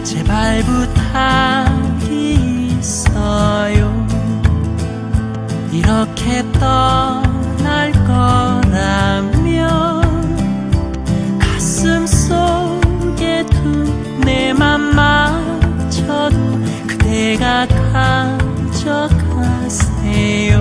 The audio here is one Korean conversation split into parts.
제발 부탁이 있어요. 이렇게 떠날 거라면 가슴 속에 둔 내 맘 맞춰도 그대가 가져가세요.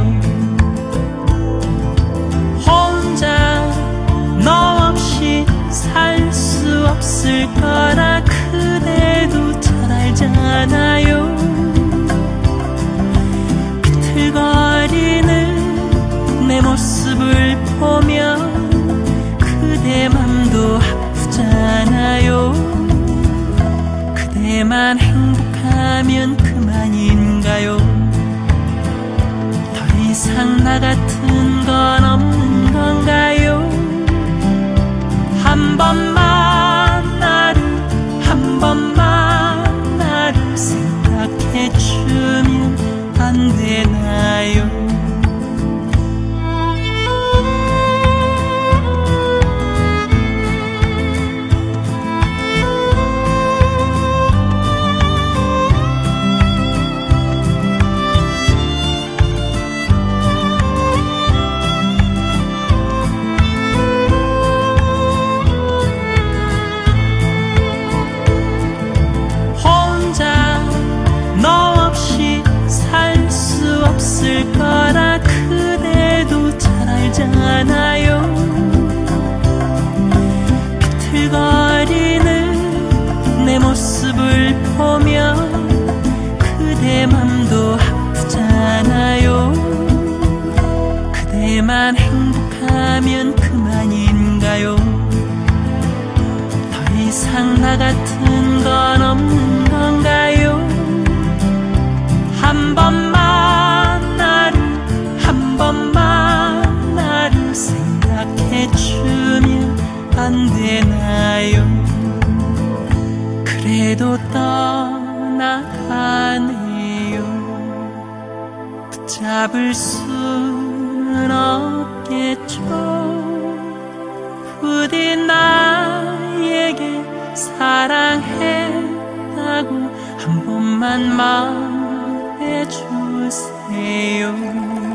혼자 너 없이 살 수 없을 거라 그대도 잘 알잖아요. 비틀거리는 내 모습을 보면 그대 맘도 아프잖아요. 그대만 행복하면 그만인가요? 더 이상 나 같은 건 없는 건가요? 한 번만 나를 생각해주면 안 되나요? 없을 거라 그대도 잘 알잖아요. 비틀거리는 내 모습을 보면 그대 맘도 아프잖아요. 그대만 행복하면 그만인가요? 더 이상 나 같은 건 없는 건가요? 한 번만 나를 생각해주면 안 되나요? 그래도 떠나가네요. 붙잡을 수는 없겠죠. 부디 나에게 사랑했다고 한 번만 말해주세요.